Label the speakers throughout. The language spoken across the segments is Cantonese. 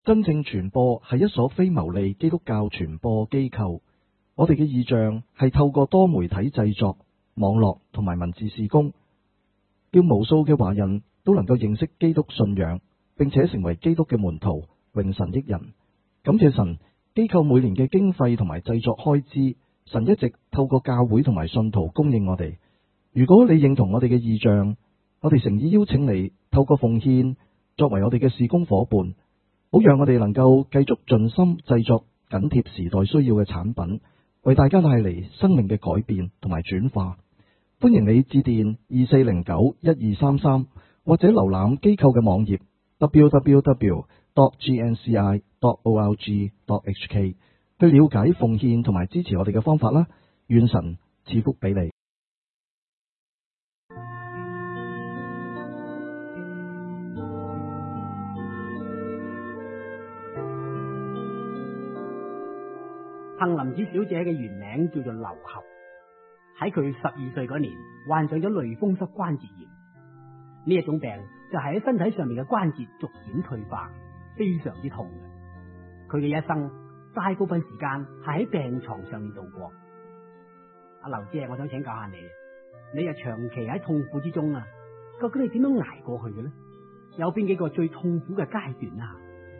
Speaker 1: 真正傳播係一所非牟利基督教傳播機構。我哋嘅異象係透過多媒體製作、網絡同埋文字事工，叫無數嘅華人都能夠認識基督信仰，並且成為基督嘅門徒，榮神益人。感謝神，機構每年嘅經費同埋製作開支，神一直透過教會同埋信徒供應我哋。如果你認同我哋嘅異象，我哋誠意邀請你透過奉獻作為我哋嘅事工夥伴，好讓我哋能夠繼續盡心製作緊貼時代需要嘅產品，為大家帶嚟生命嘅改變同埋轉化。歡迎你致電2409-1233，或者瀏覽機構嘅網頁 www.gnci.org.hk 去了解奉獻同埋支持我哋嘅方法啦。願神賜福俾你。
Speaker 2: 杏林子小姐嘅原名叫做劉合，喺佢12歲嗰年患上咗類風濕關節炎。呢一種病就係喺身體上面嘅關節逐漸退化，非常之痛嘅。佢嘅一生大部分時間係喺病床上面度過。阿劉姐，我想請教下你，你又長期喺痛苦之中啊，究竟你點樣捱過去嘅呢？有邊幾個最痛苦嘅階段啊？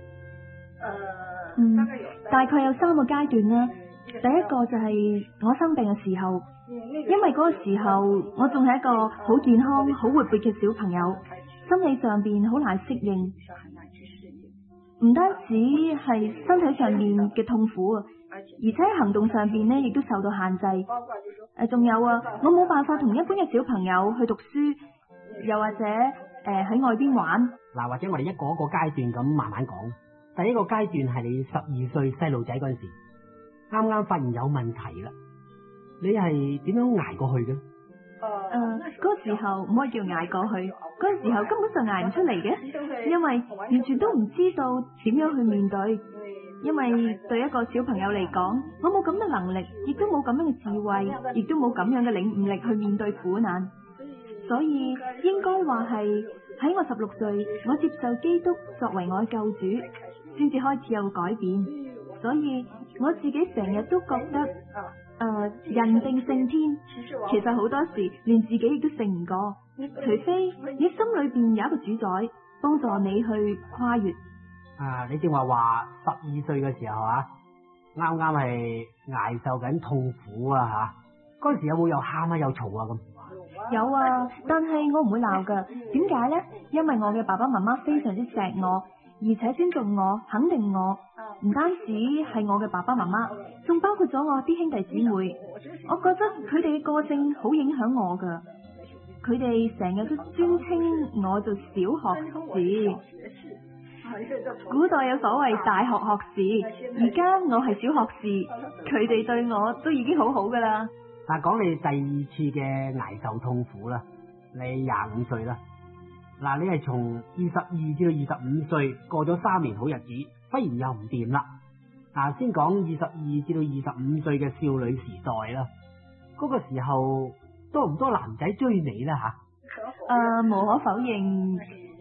Speaker 3: 大概有3個階段啦。第一個就係我生病嘅時候，因為嗰個時候我仲係一個好健康、好活潑嘅小朋友，心理上邊好難適應，唔單止係身體上面嘅痛苦啊，而且行動上邊呢亦都受到限制。仲有啊，我冇辦法同一般嘅小朋友去讀書，又或者喺外邊玩。
Speaker 2: 嗱，或者我哋一個一個階段咁慢慢講。第一個階段係你12歲細路仔嗰陣時，啱啱發現有問題啦，你係點樣捱過去嘅？
Speaker 3: 嗰個時候唔可以叫捱過去，嗰個時候根本上捱唔出嚟嘅，因為完全都唔知道點樣去面對。因為對一個小朋友嚟講，我冇咁嘅能力，亦都冇咁樣嘅智慧，亦都冇咁樣嘅領悟力去面對苦難。所以應該話係喺我16歲，我接受基督作為我嘅救主，先至開始有改變。所以我自己成日都覺得，人定勝天，其實好多時連自己亦都勝唔過，除非你心裏邊有一個主宰幫助你去跨越。
Speaker 2: 你正話12歲嘅時候啊，啱啱係捱受緊痛苦啊吓，嗰陣時有冇又喊啊又嘈啊咁？
Speaker 3: 有啊，但係我唔會鬧噶。點解呢？因為我嘅爸爸媽媽非常之錫我，而且尊重我、肯定我。唔單止係我嘅爸爸媽媽，仲包括咗我啲兄弟姊妹。我覺得佢哋嘅個性好影響我噶。佢哋成日都尊稱我做小學士。古代有所謂大學學士，而家我係小學士，佢哋對我都已經好好噶啦。
Speaker 2: 但係講你第2次嘅捱受痛苦啦，你25歲啦，嗱，你係從22至到25歲過咗3年好日子，忽然又唔掂啦。嗱，先講22至到25歲嘅少女時代啦，嗰個時候多唔多男仔追你啦吓？
Speaker 3: 無可否認，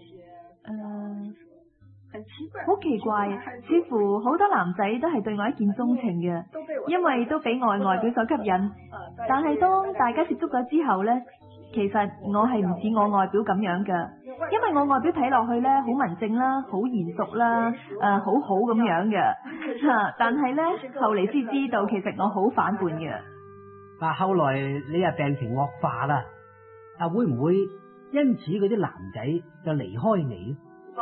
Speaker 3: 好奇怪，似乎好多男仔都係對我一見鐘情嘅，因為都俾我外表所吸引。但係當大家接觸咗之後呢，其實我係唔似我外表咁樣嘅，因為我外表睇落去呢，好文靜啦，好嚴肅啦，好好咁樣嘅。但係呢，後嚟先知道，其實我好反叛嘅。
Speaker 2: 嗱，後來你啊病情惡化啦，會唔會因此嗰啲男仔就離開你？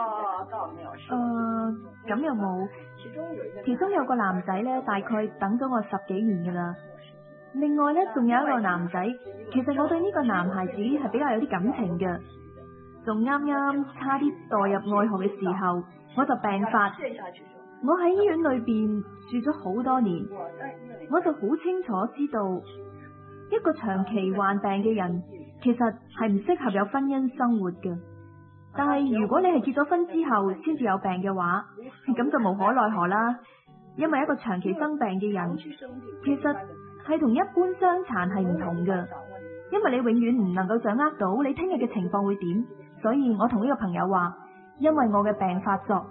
Speaker 3: 咁又冇，其中有個男仔呢，大概等咗我10幾年噶啦。另外呢，仲有一個男仔，其實我對呢個男孩子係比較有啲感情嘅，仲啱啱差啲墮入愛河嘅時候，我就病發。我喺醫院裏邊住咗好多年，我就好清楚知道，一個長期患病嘅人，其實係唔適合有婚姻生活嘅。但係如果你係結咗婚之後先至有病嘅話，咁就無可奈何啦。因為一個長期生病嘅人，其實係同一般傷殘係唔同嘅，因為你永遠唔能夠掌握到你聽日嘅情況會點。所以我同呢個朋友話，因為我嘅病發作，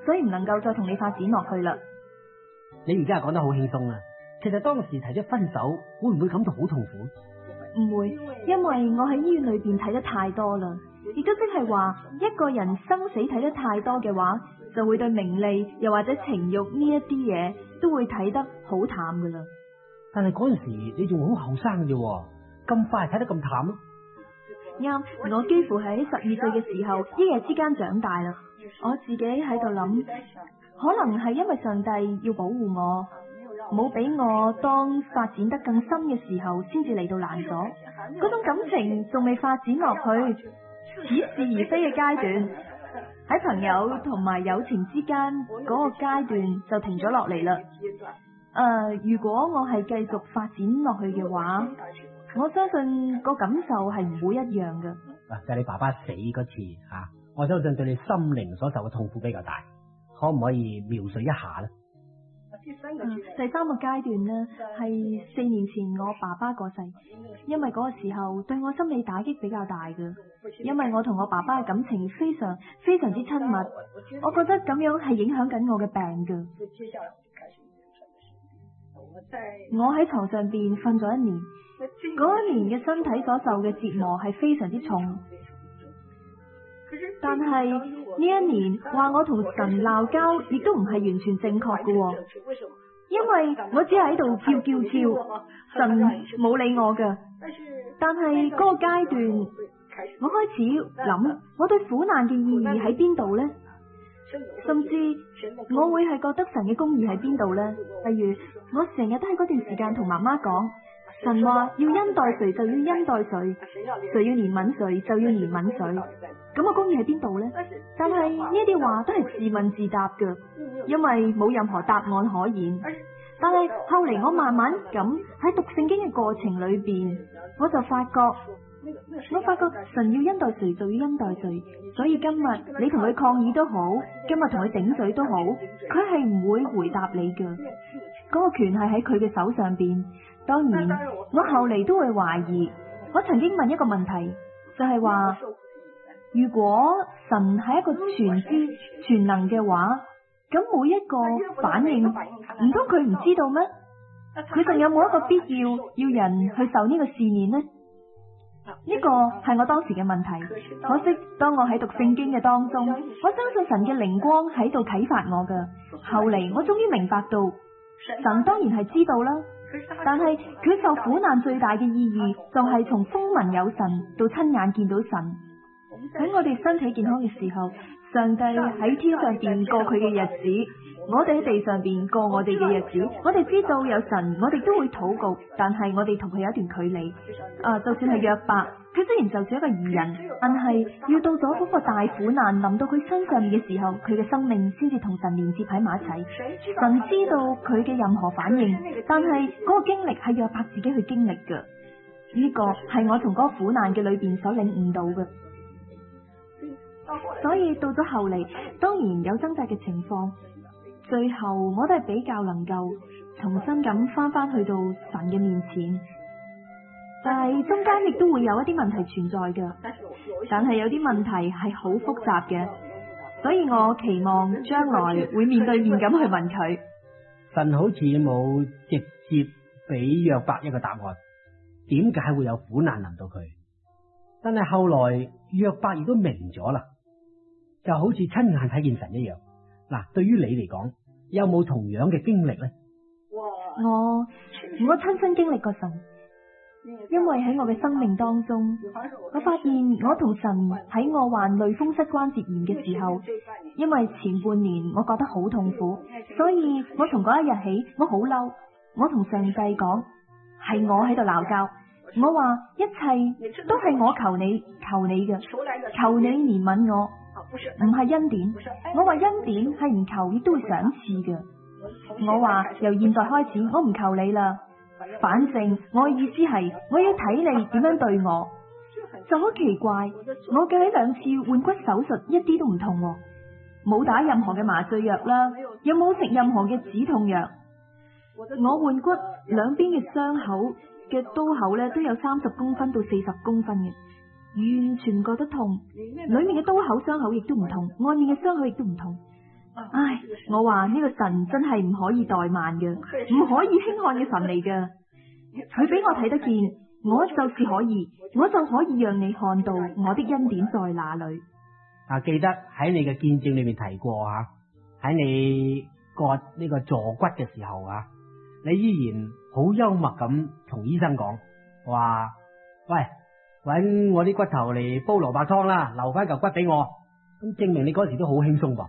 Speaker 3: 所以唔能夠再同你發展落去啦。
Speaker 2: 你而家係講得好輕鬆啊，其實當時提出分手，會唔會感到好痛苦？
Speaker 3: 唔會，因為我喺醫院裏邊睇得太多啦，亦都即係話一個人生死睇得太多嘅話，就會對名利又或者情欲呢一啲嘢都會睇得好淡噶啦。
Speaker 2: 但係嗰陣時你仲好後生嘅啫，咁快睇得咁淡咯？
Speaker 3: 啱，我幾乎喺12歲嘅時候一夜之間長大啦。我自己喺度諗，可能係因為上帝要保護我，冇俾我當發展得更深嘅時候先至嚟到攔阻，嗰種感情仲未發展落去，似是而非嘅階段，喺朋友同埋友情之間嗰個階段就停咗落嚟啦。如果我係繼續發展落去嘅話，我相信個感受係唔會一樣嘅。
Speaker 2: 就係你爸爸死嗰次吓，我相信對你心靈所受嘅痛苦比較大，可唔可以描述一下呢？
Speaker 3: 第三個階段呢，係4年前我爸爸過世，因為嗰個時候對我心理打擊比較大嘅，因為我同我爸爸嘅感情非常之親密，我覺得咁樣係影響緊我嘅病嘅。我喺床上邊瞓咗1年，嗰1年嘅身體所受嘅折磨係非常之重，但係呢1年話我同神鬧交，亦都唔係完全正確嘅，因為我只係喺度跳，神冇理我嘅。但係嗰個階段，我開始諗，我對苦難嘅意義喺邊度呢？甚至我會係覺得神嘅公義喺邊度呢？例如我成日都喺嗰段時間同媽媽講，神話要恩待誰就要恩待誰，誰要憐憫誰就要憐憫誰，咁個公義喺邊度呢？但係呢啲話都係自問自答嘅，因為冇任何答案可言。但係後嚟我慢慢咁喺讀聖經嘅過程裏邊，我就發覺神要恩待誰就要恩待誰，所以今日你同佢抗議都好，今日同佢頂嘴都好，佢係唔會回答你嘅。嗰個權係喺佢嘅手上邊。當然，我後嚟都會懷疑。我曾經問一個問題，就係話，如果神係一個全知全能嘅話，咁每一個反應，唔通佢唔知道咩？佢仲有冇一個必要人去受呢個試驗呢？呢個係我當時嘅問題。可惜當我喺讀聖經嘅當中，我相信神嘅靈光喺度啟發我嘅。後嚟我終於明白到，神當然係知道啦，但係佢受苦難最大嘅意義就係從風聞有神到親眼見到神。喺我哋身體健康嘅時候，上帝喺天上邊過佢嘅日子，我哋喺地上邊過我哋嘅日子。我哋知道有神，我哋都會禱告，但係我哋同佢有一段距離。就算係約伯，佢雖然就算一個義人，但係要到咗嗰個大苦難臨到佢身上面嘅時候，佢嘅生命先至同神連接喺埋一齊。神知道佢嘅任何反應，但係嗰個經歷係約伯自己去經歷嘅。呢個係我從嗰個苦難嘅裏邊所領悟到嘅。所以到咗後嚟，當然有掙扎嘅情況，最後我都係比較能夠重新咁翻去到神嘅面前，但係中間亦都會有一啲問題存在嘅，但係有啲問題係好複雜嘅，所以我期望將來會面對面咁去問佢。
Speaker 2: 神好似冇直接俾約伯一個答案，點解會有苦難臨到佢？但係後來約伯亦都明咗啦。就好似親眼睇見神一樣。嗱，對於你嚟講，有冇同樣嘅經歷呢？
Speaker 3: 我親身經歷過神，因為喺我嘅生命當中，我發現我同神喺我患類風濕關節炎嘅時候，因為前半年我覺得好痛苦，所以我從嗰一日起我好嬲，我同上帝講，係我喺度鬧交，我話一切都係我求你嘅，求你憐憫我。唔係恩典，我話恩典係唔求亦都會賞賜嘅。我話由現在開始，我唔求你啦，反正我嘅意思係我要睇你點樣對我。就好奇怪，我嘅喺2次換骨手術一啲都唔痛，冇打任何嘅麻醉藥啦，又冇食任何嘅止痛藥。我換骨兩邊嘅傷口嘅刀口咧都有30公分到40公分嘅。完全唔覺得痛，裏面嘅刀口傷口亦都唔痛，外面嘅傷口亦都唔痛。 唉，我話呢個神真係唔可以怠慢嘅，唔可以輕看嘅神嚟嘅。佢俾我睇得見，我就是可以，我就可以讓你看到我的恩典在哪裏。
Speaker 2: 記得喺你嘅見證裏面提過啊，喺你割呢個坐骨嘅時候啊，你依然好幽默咁同醫生講話，喂，搵我啲骨頭嚟煲蘿蔔湯啦，留翻嚿骨俾我。咁證明你嗰時都好輕鬆噃。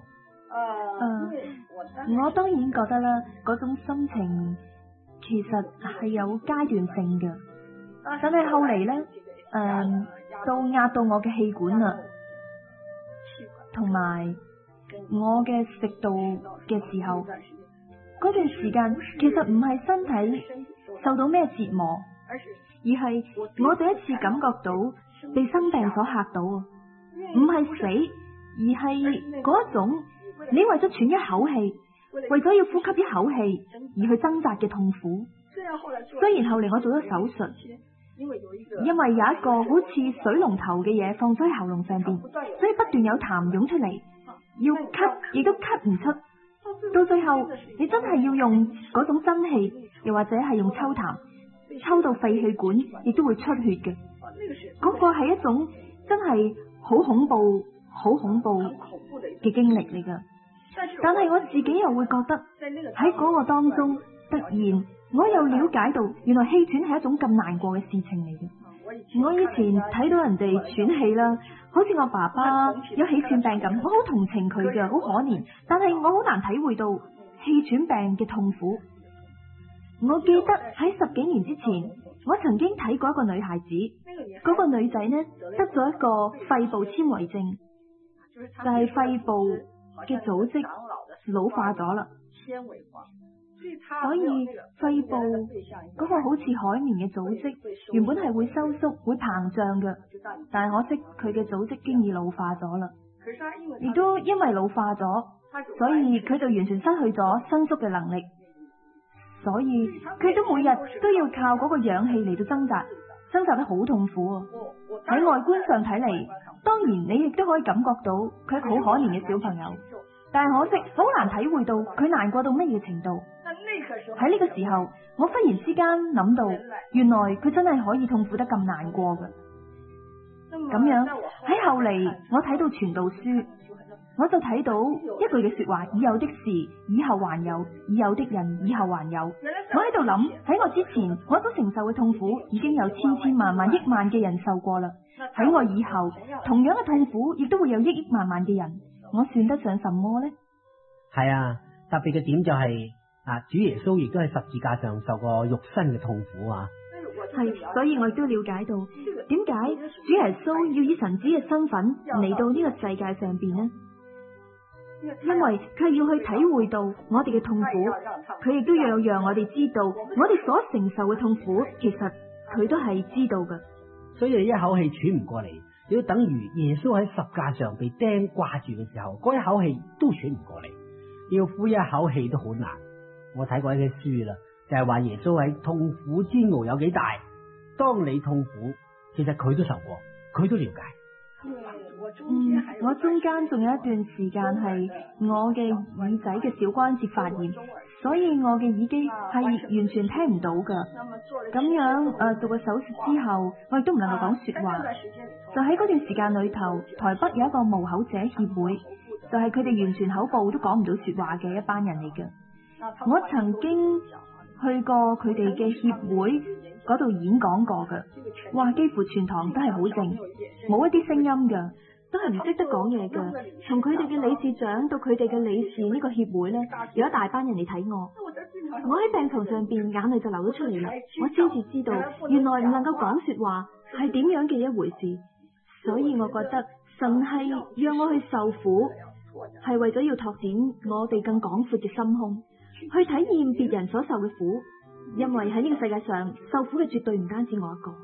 Speaker 3: 我當然覺得啦，嗰種心情其實係有階段性嘅，但係後嚟呢，到壓到我嘅氣管啦，同埋我嘅食道嘅時候，嗰段時間其實唔係身體受到咩折磨，而係我第一次感覺到被生病所嚇到，唔係死，而係嗰一種你為咗喘一口氣，為咗要呼吸一口氣而去掙扎嘅痛苦。雖然後嚟我做咗手術，因為有一個好似水龍頭嘅嘢放咗喺喉嚨上邊，所以不斷有痰湧出嚟，要咳亦都咳唔出。到最後你真係要用嗰種真氣，又或者係用抽痰，抽到肺氣管亦都會出血嘅。嗰個係一種真係好恐怖、好恐怖嘅經歷嚟噶。但係我自己又會覺得喺嗰個當中，突然我又了解到原來氣喘係一種咁難過嘅事情嚟嘅。我以前睇到人哋喘氣啦，好似我爸爸有氣喘病咁，我好同情佢嘅，好可憐。但係我好難體會到氣喘病嘅痛苦。我記得喺10幾年之前，我曾經睇過一個女孩子，嗰個女仔呢得咗一個肺部纖維症，就係肺部嘅組織老化咗啦。所以肺部嗰個好似海綿嘅組織原本係會收縮會膨脹嘅，但係可惜佢嘅組織經已老化咗啦，亦都因為老化咗，所以佢就完全失去咗伸縮嘅能力，所以佢都每日都要靠嗰個氧氣嚟到掙扎得好痛苦啊。喺外觀上睇嚟，當然你亦都可以感覺到佢係一個好可憐嘅小朋友，但係可惜好難體會到佢難過到乜嘢程度。喺呢個時候，我忽然之間諗到，原來佢真係可以痛苦得咁難過嘅。咁樣喺後嚟，我睇到傳道書，我就睇到一句嘅說話：已有的事，以後還有；已有的人，以後還有。我喺度諗，喺我之前，我所承受嘅痛苦已經有千萬萬億萬嘅人受過啦。喺我以後，同樣嘅痛苦亦都會有億萬萬嘅人。我算得上什麼呢？
Speaker 2: 係啊，特別嘅點就係主耶穌亦都喺十字架上受過肉身嘅痛苦啊。
Speaker 3: 係，所以我亦都了解到點解主耶穌要以神子嘅身份嚟到呢個世界上邊呢？因為佢係要去體會到我哋嘅痛苦，佢亦都要讓我哋知道我哋所承受嘅痛苦，其實佢都係知道嘅。
Speaker 2: 所以你一口氣喘唔過嚟，你都等於耶穌喺十架上被釘掛住嘅時候，嗰一口氣都喘唔過嚟，要呼一口氣都好難。我睇過一啲書啦，就係話耶穌喺痛苦煎熬有幾大。當你痛苦，其實佢都受過，佢都了解。
Speaker 3: 我中間仲有一段時間係我嘅耳仔嘅小關節發炎，所以我嘅耳機係完全聽唔到噶。咁樣做過手術之後，我亦都唔能夠講說話。就喺嗰段時間裏頭，台北有一個無口者協會，就係佢哋完全口部都講唔到說話嘅一班人嚟嘅。我曾經去過佢哋嘅協會嗰度演講過嘅，哇，幾乎全堂都係好靜，冇一啲聲音嘅，都係唔識得講嘢嘅。從佢哋嘅理事長到佢哋嘅理事呢個協會呢，有一大班人嚟睇我。我喺病床上邊，眼淚就流咗出嚟啦。我先至知道，原來唔能夠講說話係點樣嘅一回事。所以我覺得神係讓我去受苦，係為咗要拓展我哋更廣闊嘅心胸，去體驗別人所受嘅苦。因為喺呢個世界上，受苦嘅絕對唔單止我一個。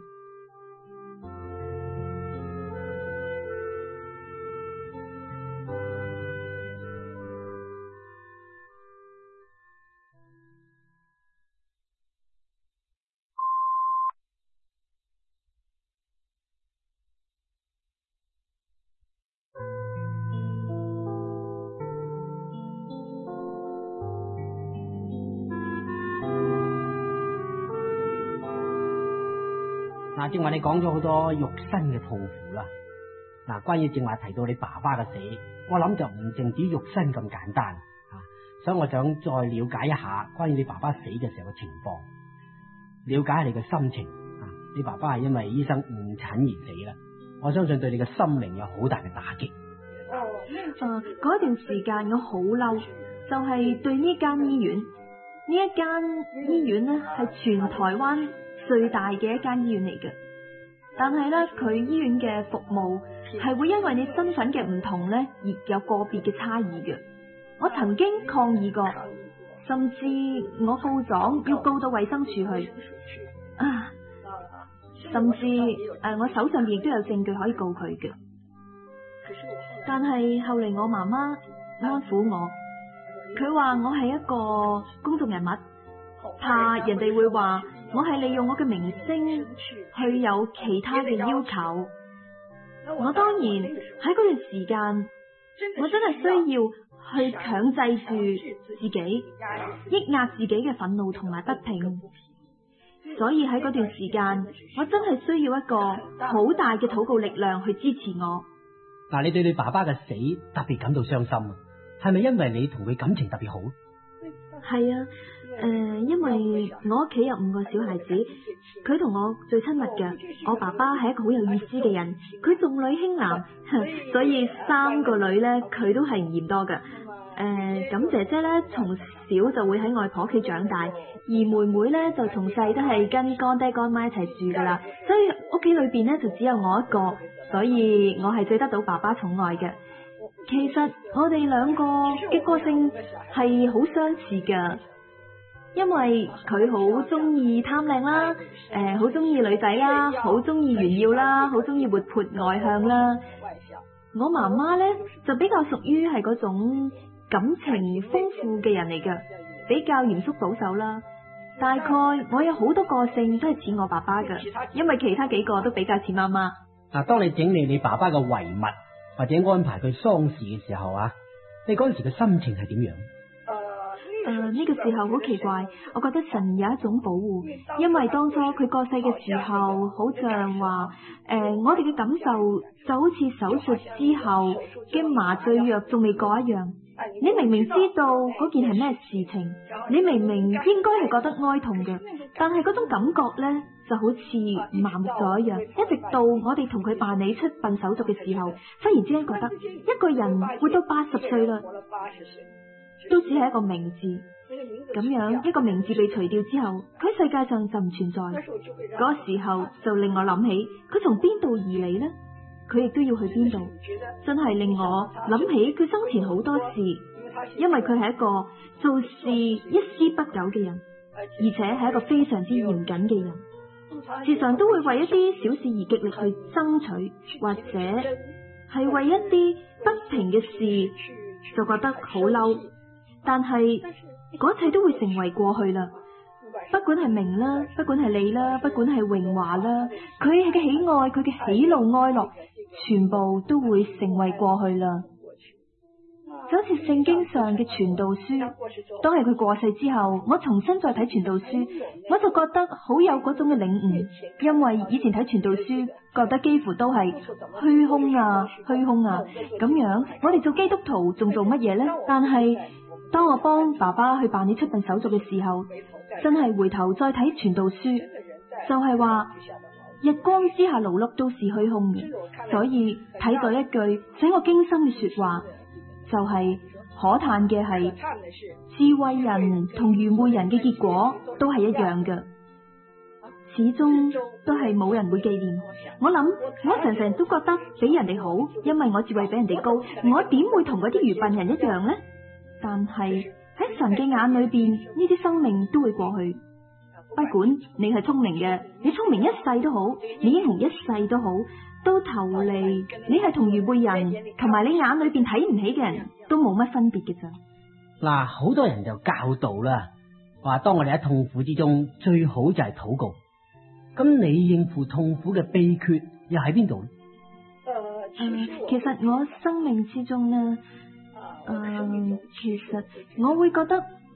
Speaker 2: 嗱，正話你講咗好多肉身嘅痛苦啦。嗱，關於正話提到你爸爸嘅死，我諗就唔淨止肉身咁簡單啊，所以我想再了解一下關於你爸爸死嘅時候嘅情況，了解下你嘅心情啊。你爸爸係因為醫生誤診而死啦，我相信對你嘅心靈有好大嘅打擊。
Speaker 3: 嗰段時間我好嬲，就係對呢間醫院，呢一間醫院呢係全台灣最大嘅一間醫院嚟嘅，但係呢，佢醫院嘅服務係會因為你身份嘅唔同呢而有個別嘅差異嘅。我曾經抗議過，甚至我告狀要告到衛生署去啊，甚至我手上邊亦都有證據可以告佢嘅。但係後嚟我媽媽安撫我，佢話我係一個公眾人物，怕人哋會話我係利用我嘅明星去有其他嘅要求。我當然喺嗰段時間，我真係需要去強制住自己，抑壓自己嘅憤怒同埋不平。所以喺嗰段時間，我真係需要一個好大嘅禱告力量去支持我。
Speaker 2: 嗱，你對你爸爸嘅死特別感到傷心啊？係咪因為你同佢感情特別好？
Speaker 3: 係啊，因為我屋企有5個小孩子，佢同我最親密嘅。我爸爸係一個好有意思嘅人，佢重女輕男，所以3個女呢，佢都係唔嫌多嘅。咁姐姐呢，從小就會喺外婆屋企長大，而妹妹呢，就從細都係跟乾爹乾媽一齊住噶啦，所以屋企裏邊呢，就只有我一個，所以我係最得到爸爸寵愛嘅。其實我哋2個嘅個性係好相似噶，因為佢好中意貪靚啦，好中意女仔啦，好中意炫耀啦，好中意活潑外向啦。我媽媽呢，就比較屬於係嗰種感情豐富嘅人嚟噶，比較嚴肅保守啦。大概我有好多個性都係似我爸爸噶，因為其他幾個都比較似媽媽。
Speaker 2: 嗱，當你整理你爸爸嘅遺物或者安排佢喪事嘅時候啊，你嗰陣時嘅心情係點樣？
Speaker 3: 呢個時候好奇怪，我覺得神有一種保護，因為當初佢過世嘅時候，好像話我哋嘅感受就好似手術之後嘅麻醉藥仲未過一樣。你明明知道嗰件係咩事情，你明明應該係覺得哀痛嘅，但係嗰種感覺呢就好似麻木咗一樣。一直到我哋同佢辦理出殯手續嘅時候，忽然之間覺得一個人活到80歲啦，都只係一個名字。咁樣一個名字被除掉之後，佢喺世界上就唔存在。嗰個時候就令我諗起佢從邊度而嚟呢？佢亦都要去邊度？真係令我諗起佢生前好多事，因為佢係一個做事一絲不苟嘅人，而且係一個非常之嚴謹嘅人，時常都會為一啲小事而極力去爭取，或者係為一啲不平嘅事就覺得好嬲，但係嗰一切都會成為過去啦。不管係名啦，不管係利啦，不管係榮華啦，佢嘅喜愛，佢嘅喜怒哀樂，全部都會成為過去啦。就好似聖經上嘅傳道書，當係佢過世之後，我重新再睇傳道書，我就覺得好有嗰種嘅領悟，因為以前睇傳道書覺得幾乎都係虛空啊虛空啊咁樣，我哋做基督徒仲做乜嘢呢？但係當我幫爸爸去辦理出殯手續嘅時候，真係回頭再睇傳道書，就係話日光之下勞碌都是虛空嘅。所以睇到一句使我驚心嘅說話，就係可嘆嘅係智慧人同愚昧人嘅結果都係一樣嘅，始終都係冇人會紀念。我諗我常常都覺得比人哋好，因為我智慧比人哋高，我點會同嗰啲愚笨人一樣呢？但係喺神嘅眼裏邊，呢啲生命都會過去。不管你係聰明嘅，你聰明一世都好，你英雄一世都好，到頭嚟你係同愚昧人同埋你眼裏邊睇唔起嘅人都冇乜分別嘅咋。
Speaker 2: 嗱，好多人就教導啦，話當我哋喺痛苦之中，最好就係禱告。咁你應付痛苦嘅秘訣又喺邊度呢？
Speaker 3: 其實我生命之中呢，其實我會覺得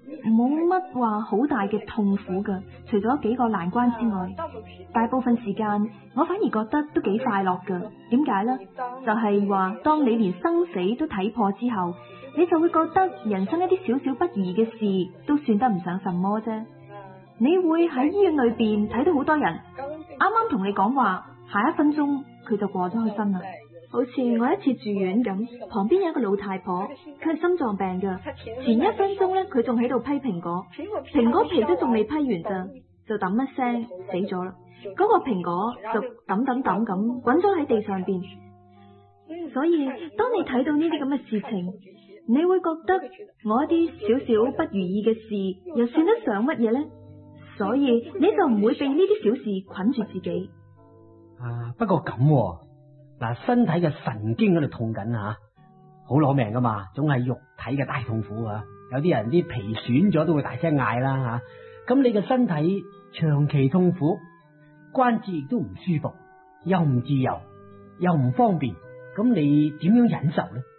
Speaker 3: 冇乜話好大嘅痛苦噶，除咗幾個難關之外，大部分時間我反而覺得都幾快樂噶。點解呢？就係話當你連生死都睇破之後，你就會覺得人生一啲少少不如意嘅事都算得唔上什麼啫。你會喺醫院裏邊睇到好多人，啱啱同你講話，下一分鐘佢就過咗去身啦。好似我一次住院咁，旁邊有一個老太婆，佢係心臟病噶。前一分鐘咧，佢仲喺度批蘋果，蘋果皮都仲未批完咋，就揼一聲死咗啦。嗰個蘋果就揼咁滾咗喺地上邊。所以當你睇到呢啲咁嘅事情，你會覺得我一啲少少不如意嘅事又算得上乜嘢呢？所以你就唔會被呢啲小事捆住自己。
Speaker 2: 不過咁嗱，身體嘅神經喺度痛緊啊，好攞命噶嘛，總係肉體嘅大痛苦啊。有啲人啲皮損咗都會大聲嗌啦吓。咁你嘅身體長期痛苦，關節亦都唔舒服，又唔自由，又唔方便，咁你點樣忍受呢？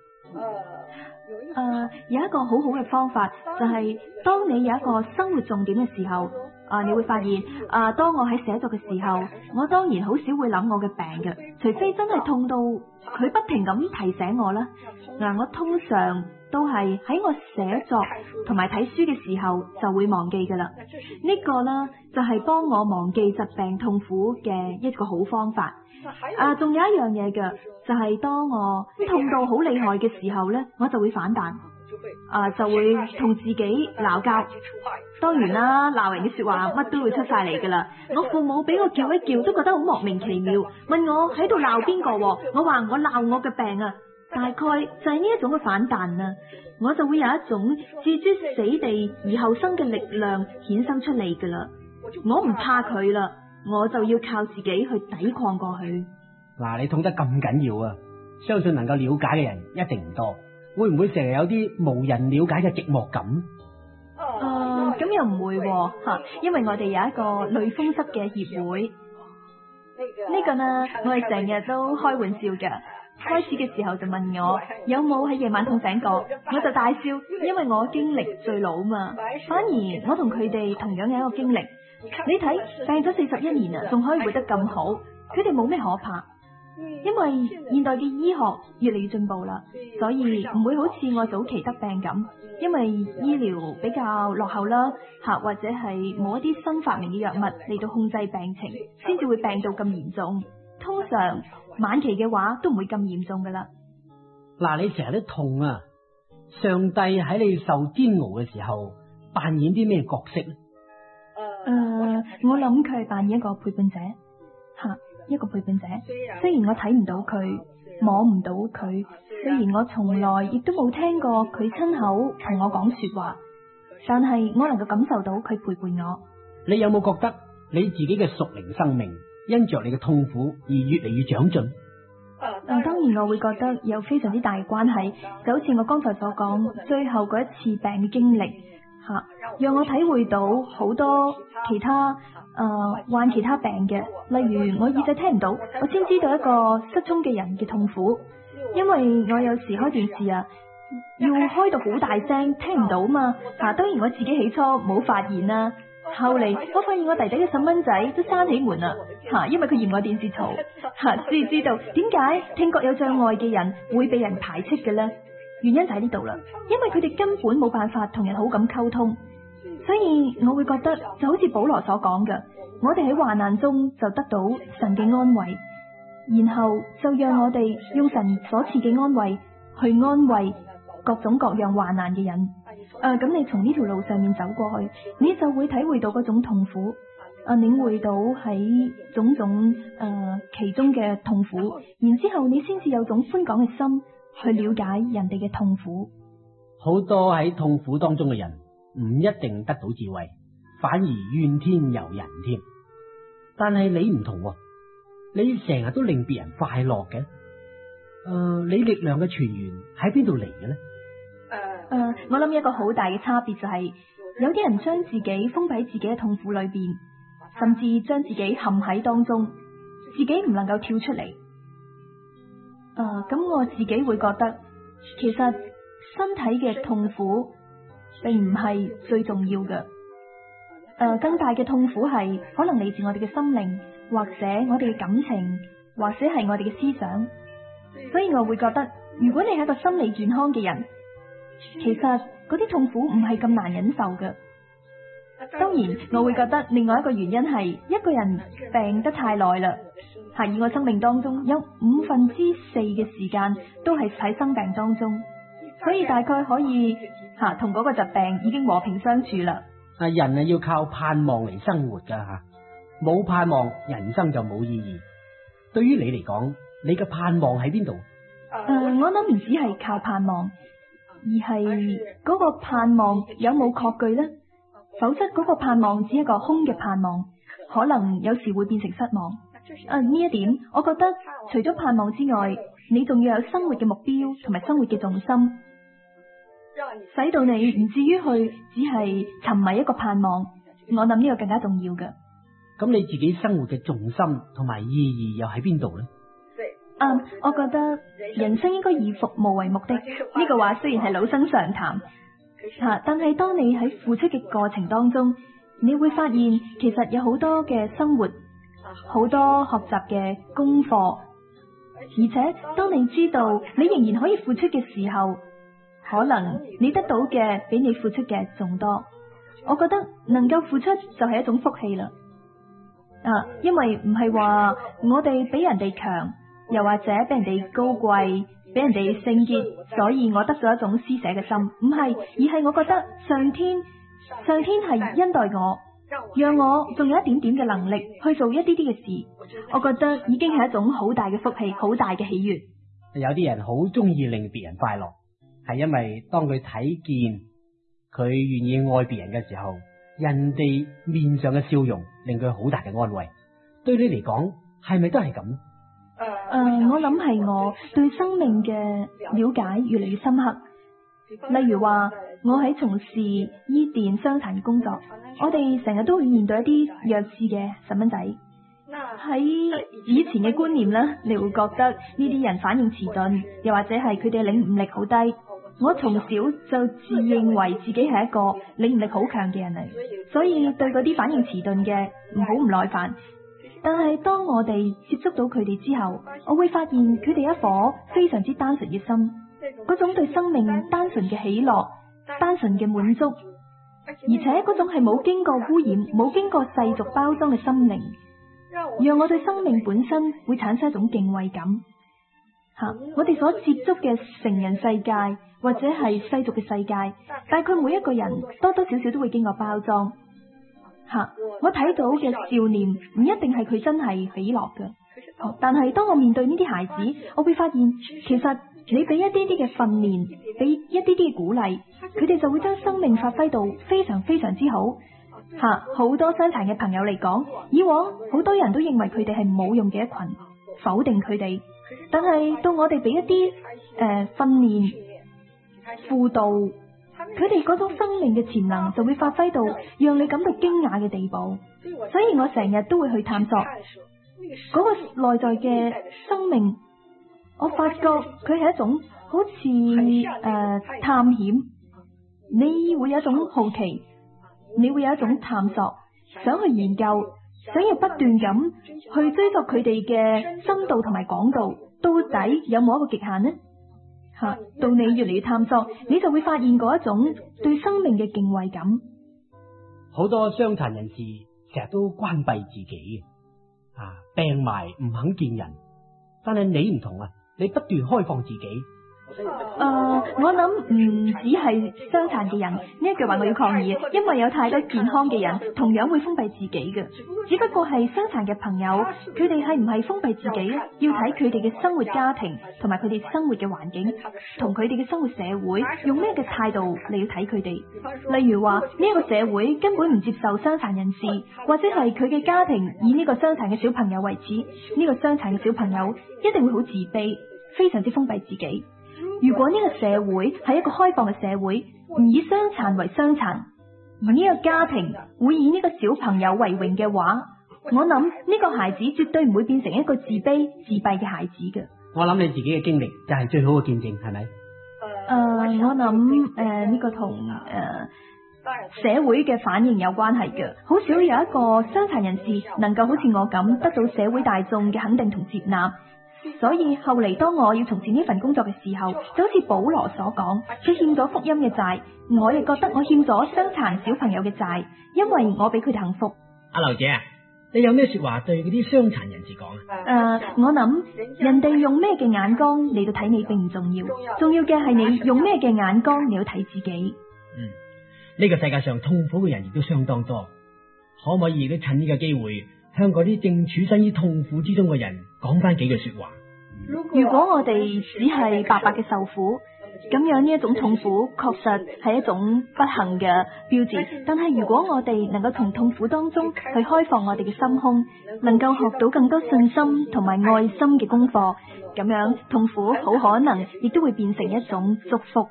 Speaker 3: 有一個好好嘅方法，就係當你有一個生活重點嘅時候，你會發現，當我喺寫作嘅時候，我當然好少會諗我嘅病嘅，除非真係痛到佢不停咁提醒我啦。我通常都係喺我寫作同埋睇書嘅時候就會忘記噶啦。呢個呢，就係幫我忘記疾病痛苦嘅一個好方法。仲有一樣嘢嘅，就係當我痛到好厲害嘅時候呢，我就會反彈，就會同自己鬧交。當然啦，鬧人嘅說話乜都會出晒嚟噶啦。我父母俾我叫一叫都覺得好莫名其妙，問我喺度鬧邊個，我話我鬧我嘅病啊。大概就係呢一種嘅反彈啊，我就會有一種置諸死地而後生嘅力量衍生出嚟噶啦。我唔怕佢啦，我就要靠自己去抵抗過去。
Speaker 2: 嗱，你痛得咁緊要啊，相信能夠了解嘅人一定唔多。會唔會成日有啲無人了解嘅寂寞感？
Speaker 3: 咁又唔會吓，因為我哋有一個類風濕嘅協會。呢個呢，我哋成日都開玩笑嘅。開始嘅時候就問我有冇喺夜晚痛醒過，我就大笑，因為我經歷最老嘛。反而我同佢哋同樣有一個經歷。你睇，病咗41年啊，仲可以活得咁好，佢哋冇咩可怕。因為現代嘅醫學越嚟越進步啦，所以唔會好似我早期得病咁，因為醫療比較落後啦，或者係冇一啲新發明嘅藥物嚟到控制病情，先至會病到咁嚴重。通常晚期嘅話都唔會咁嚴重噶啦。
Speaker 2: 嗱，你成日都痛啊，上帝喺你受煎熬嘅時候扮演啲咩角色呢？
Speaker 3: 我諗佢係扮演一個陪伴者，一個陪伴者。雖然我睇唔到佢，摸唔到佢，雖然我從來亦都冇聽過佢親口同我講說話，但係我能夠感受到佢陪伴我。
Speaker 2: 你有冇覺得你自己嘅屬靈生命因着你嘅痛苦而越嚟越長進？
Speaker 3: 當然我會覺得有非常之大嘅關係，就好似我剛才所講，最後嗰一次病嘅經歷讓我體會到好多其他患其他病嘅，例如我耳仔聽唔到，我先知道一個失聰嘅人嘅痛苦，因為我有時開電視要開到好大聲，聽唔到嘛。當然我自己起初冇發現啦，後嚟我發現我弟弟嘅細蚊仔都閂起門啦，因為佢嫌我電視嘈，先知道點解聽覺有障礙嘅人會被人排斥嘅呢？原因就喺呢度啦，因為佢哋根本冇辦法同人好咁溝通，所以我會覺得就好似保羅所講嘅，我哋喺患難中就得到神嘅安慰，然後就讓我哋用神所賜嘅安慰去安慰各種各樣患難嘅人。咁你從呢條路上面走過去，你就會體會到嗰種痛苦，領會到喺種種其中嘅痛苦，然之後你先至有種寬廣嘅心去了解人哋嘅痛苦。
Speaker 2: 好多喺痛苦當中嘅人唔一定得到智慧，反而怨天尤人添。但係你唔同，你成日都令別人快樂嘅。你力量嘅泉源喺邊度嚟嘅呢？
Speaker 3: 我諗一個好大嘅差別就係，有啲人將自己封閉喺自己嘅痛苦裏邊，甚至將自己陷喺當中，自己唔能夠跳出嚟。咁我自己會覺得，其實身體嘅痛苦並唔係最重要嘅。更大嘅痛苦係可能嚟自我哋嘅心靈，或者我哋嘅感情，或者係我哋嘅思想。所以我會覺得，如果你係一個心理健康嘅人，其實嗰啲痛苦唔係咁難忍受嘅。當然，我會覺得另外一個原因係一個人病得太耐啦，喺我生命當中有4/5嘅時間都係喺生病當中，所以大概可以同嗰個疾病已經和平相處啦。
Speaker 2: 人要靠盼望嚟生活噶吓，冇盼望人生就冇意義。對於你嚟講，你嘅盼望喺邊度？
Speaker 3: 我諗唔止係靠盼望，而係嗰個盼望有冇確據呢？否則嗰個盼望只係一個空嘅盼望，可能有時會變成失望。呢一點，我覺得除咗盼望之外，你仲要有生活嘅目標同埋生活嘅重心，使到你唔至於去只係沉迷一個盼望。我諗呢個更加重要嘅。
Speaker 2: 咁你自己生活嘅重心同埋意義又喺邊度呢？
Speaker 3: 我覺得人生應該以服務為目的。呢個話雖然係老生常談，但係當你喺付出嘅過程當中，你會發現其實有好多嘅生活，好多學習嘅功課，而且當你知道你仍然可以付出嘅時候，可能你得到嘅比你付出嘅仲多。我覺得能夠付出就係一種福氣啦。因為唔係話我哋比人哋強，又或者比人哋高貴，比人哋聖潔，所以我得到一種施捨嘅心，唔係，而係我覺得上天係恩待我，讓我仲有一點點嘅能力去做一啲啲嘅事，我覺得已經係一種好大嘅福氣，好大嘅喜悅。
Speaker 2: 有啲人好中意令別人快樂，係因為當佢睇見佢願意愛別人嘅時候，人哋面上嘅笑容令佢好大嘅安慰。對你嚟講，係咪都係咁？
Speaker 3: 我諗係我對生命嘅了解越嚟越深刻。例如話，我喺從事醫電傷殘嘅工作，我哋成日都會面對一啲弱智嘅細蚊仔。喺以前嘅觀念呢，你會覺得呢啲人反應遲鈍，又或者係佢哋嘅領悟力好低。我從小就自認為自己係一個領悟力好強嘅人嚟，所以對嗰啲反應遲鈍嘅唔耐煩。但係當我哋接觸到佢哋之後，我會發現佢哋一顆非常之單純嘅心，嗰種對生命單純嘅喜樂、單純嘅滿足，而且嗰種係冇經過污染、冇經過世俗包裝嘅心靈，讓我對生命本身會產生一種敬畏感。我哋所接觸嘅成人世界或者係世俗嘅世界，大概每一個人多多少少都會經過包裝。我睇到嘅笑臉唔一定係佢真係喜樂嘅，但係當我面對呢啲孩子，我會發現其實你俾一啲啲嘅訓練，俾一啲啲嘅鼓勵，佢哋就會將生命發揮到非常非常之好。好多傷殘嘅朋友嚟講，以往好多人都認為佢哋係冇用嘅一群，否定佢哋。但係到我哋俾一啲訓練、輔導，佢哋嗰種生命嘅潛能就會發揮到讓你感到驚訝嘅地步。所以我成日都會去探索嗰個內在嘅生命。我發覺佢係一種好似探險，你會有一種好奇，你會有一種探索，想去研究，想要不斷咁去追溯佢哋嘅深度同埋廣度，到底有冇一個極限呢？到你越嚟越探索，你就會發現嗰一種對生命嘅敬畏感。
Speaker 2: 好多傷殘人士成日都關閉自己，病埋唔肯見人，但係你唔同啊，你不斷開放自己。
Speaker 3: 我諗唔只係傷殘嘅人，呢一句話我要抗議，因為有太多健康嘅人同樣會封閉自己嘅，只不過係傷殘嘅朋友，佢哋係唔係封閉自己咧？要睇佢哋嘅生活家庭同埋佢哋生活嘅環境，同佢哋嘅生活社會用咩嘅態度嚟要睇佢哋。例如話呢一個社會根本唔接受傷殘人士，或者係佢嘅家庭以呢個傷殘嘅小朋友為恥，呢個傷殘嘅小朋友一定會好自卑，非常之封閉自己。如果呢個社會係一個開放嘅社會，唔以傷殘為傷殘，而呢個家庭會以呢個小朋友為榮嘅話，我諗呢個孩子絕對唔會變成一個自卑自閉嘅孩子嘅。
Speaker 2: 我諗你自己嘅經歷就係最好嘅見證，係咪？
Speaker 3: 我諗呢個同社會嘅反應有關係嘅，好少有一個傷殘人士能夠好似我咁得到社會大眾嘅肯定同接納。所以後嚟當我要從事呢份工作嘅時候，就好似保羅所講，佢欠咗福音嘅債，我亦覺得我欠咗傷殘小朋友嘅債，因為我俾佢哋幸福。
Speaker 2: 阿劉姐啊，你有咩說話對嗰啲傷殘人士講啊？
Speaker 3: 我諗人哋用咩嘅眼光嚟到睇你並唔重要，重要嘅係你用咩嘅眼光嚟到睇自己。
Speaker 2: 呢個世界上痛苦嘅人亦都相當多，可唔可以亦都趁呢個機會向嗰啲正處身於痛苦之中嘅人講翻幾句說話？
Speaker 3: 如果我哋只係白白嘅受苦，咁樣呢一種痛苦確實係一種不幸嘅標誌。但係如果我哋能夠從痛苦當中去開放我哋嘅心胸，能夠學到更多信心同埋愛心嘅功課，咁樣痛苦好可能亦都會變成一種祝福。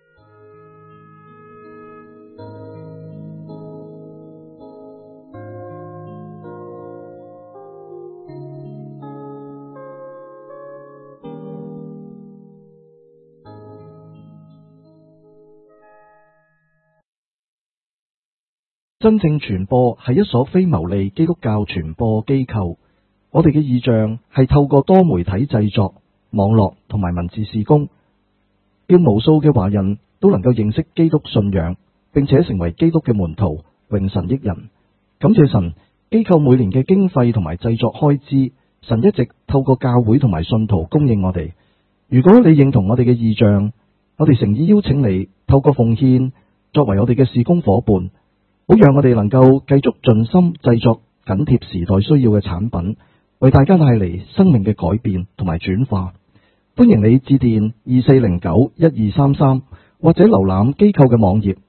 Speaker 1: 真正傳播係一所非牟利基督教傳播機構，我哋嘅意象係透過多媒體製作、網絡同埋文字事工，叫無數嘅華人都能夠認識基督信仰，並且成為基督嘅門徒，榮神益人。感謝神，機構每年嘅經費同埋製作開支，神一直透過教會同埋信徒供應我哋。如果你認同我哋嘅意象，我哋誠意邀請你透過奉獻作為我哋嘅事工夥伴，好讓我哋能夠繼續盡心製作緊貼時代需要嘅產品，為大家帶嚟生命嘅改變同埋轉化。歡迎你致電2409-1233，或者瀏覽機構嘅網頁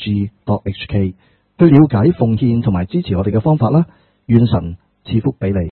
Speaker 1: www.gnci.org.hk 去了解奉獻同埋支持我哋嘅方法啦。願神賜福俾你。